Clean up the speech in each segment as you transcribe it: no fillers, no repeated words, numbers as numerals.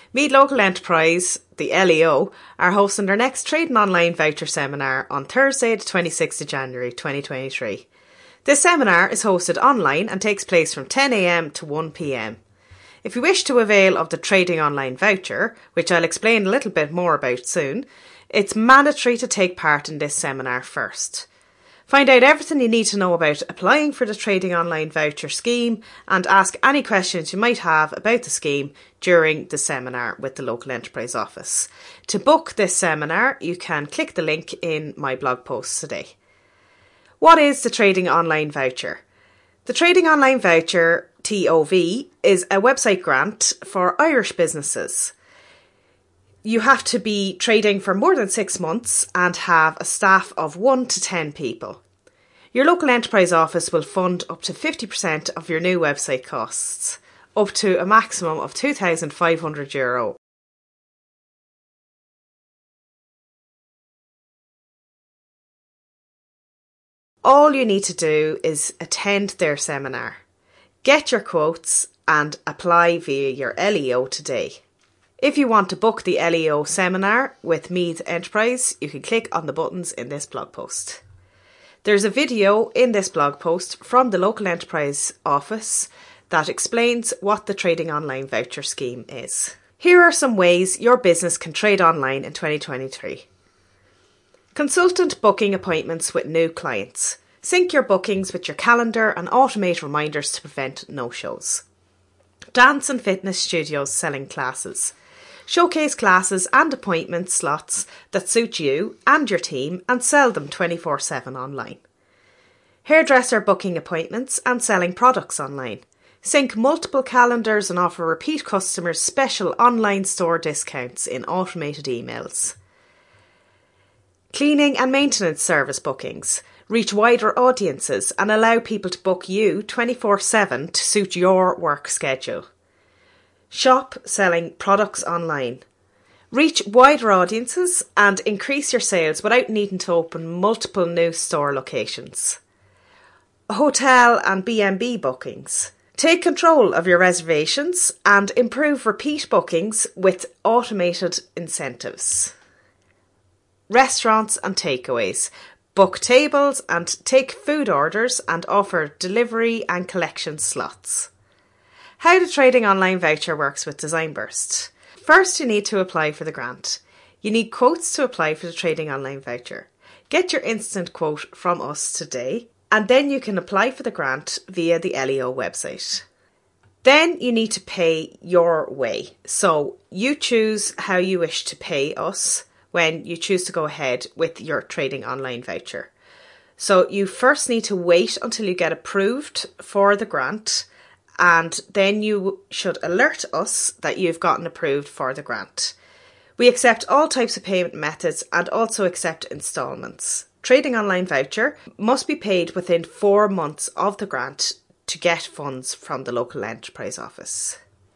Mead Local Enterprise, the LEO, are hosting their next Trading Online Voucher Seminar on Thursday the 26th of January 2023. This seminar is hosted online and takes place from 10 a.m. to 1 p.m. If you wish to avail of the Trading Online Voucher, which I'll explain a little bit more about soon, it's mandatory to take part in this seminar first. Find out everything you need to know about applying for the Trading Online Voucher scheme and ask any questions you might have about the scheme during the seminar with the Local Enterprise Office. To book this seminar, you can click the link in my blog post today. What is the Trading Online Voucher? The Trading Online Voucher, TOV, is a website grant for Irish businesses. You have to be trading for more than 6 months and have a staff of 1 to 10 people. Your local enterprise office will fund up to 50% of your new website costs, up to a maximum of €2,500. All you need to do is attend their seminar, get your quotes and apply via your LEO today. If you want to book the LEO seminar with Mead Enterprise, you can click on the buttons in this blog post. There's a video in this blog post from the Local Enterprise Office that explains what the Trading Online Voucher scheme is. Here are some ways your business can trade online in 2023. Consultant booking appointments with new clients. Sync your bookings with your calendar and automate reminders to prevent no-shows. Dance and fitness studios selling classes. Showcase classes and appointment slots that suit you and your team and sell them 24/7 online. Hairdresser booking appointments and selling products online. Sync multiple calendars and offer repeat customers special online store discounts in automated emails. Cleaning and maintenance service bookings. Reach wider audiences and allow people to book you 24/7 to suit your work schedule. Shop selling products online. Reach wider audiences and increase your sales without needing to open multiple new store locations. Hotel and B&B bookings. Take control of your reservations and improve repeat bookings with automated incentives. Restaurants and takeaways. Book tables and take food orders and offer delivery and collection slots. How the Trading Online Voucher works with Designburst. First, you need to apply for the grant. You need quotes to apply for the Trading Online Voucher. Get your instant quote from us today, and then you can apply for the grant via the LEO website. Then you need to pay your way. So you choose how you wish to pay us when you choose to go ahead with your Trading Online Voucher. So you first need to wait until you get approved for the grant, and then you should alert us that you've gotten approved for the grant. We accept all types of payment methods and also accept instalments. Trading Online Voucher must be paid within 4 months of the grant to get funds from the Local Enterprise Office.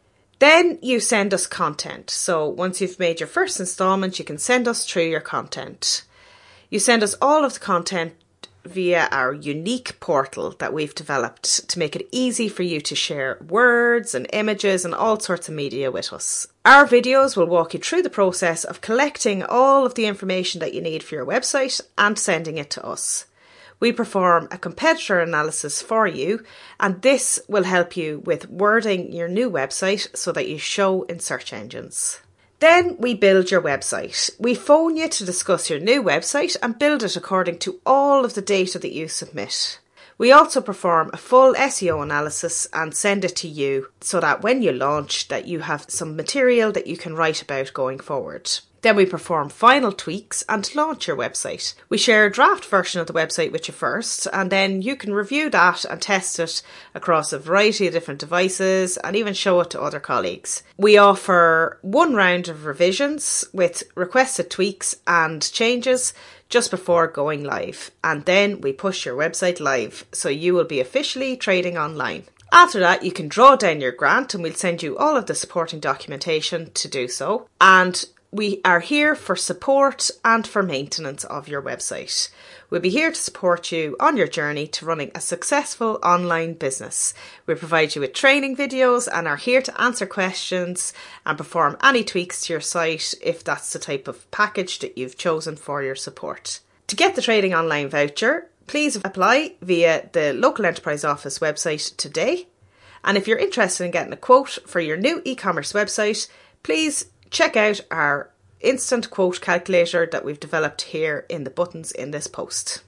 Then you send us content. So once you've made your first instalment, you can send us through your content. You send us all of the content via our unique portal that we've developed to make it easy for you to share words and images and all sorts of media with us. Our videos will walk you through the process of collecting all of the information that you need for your website and sending it to us. We perform a competitor analysis for you, and this will help you with wording your new website so that you show in search engines. Then we build your website. We phone you to discuss your new website and build it according to all of the data that you submit. We also perform a full SEO analysis and send it to you so that when you launch that you have some material that you can write about going forward. Then we perform final tweaks and launch your website. We share a draft version of the website with you first, and then you can review that and test it across a variety of different devices and even show it to other colleagues. We offer 1 round of revisions with requested tweaks and changes just before going live, and then we push your website live so you will be officially trading online. After that, you can draw down your grant and we'll send you all of the supporting documentation to do so. And We are here for support and for maintenance of your website. We'll be here to support you on your journey to running a successful online business. We provide you with training videos and are here to answer questions and perform any tweaks to your site if that's the type of package that you've chosen for your support. To get the Trading Online voucher, please apply via the local enterprise office website today. And if you're interested in getting a quote for your new e-commerce website, please check out our instant quote calculator that we've developed here in the buttons in this post.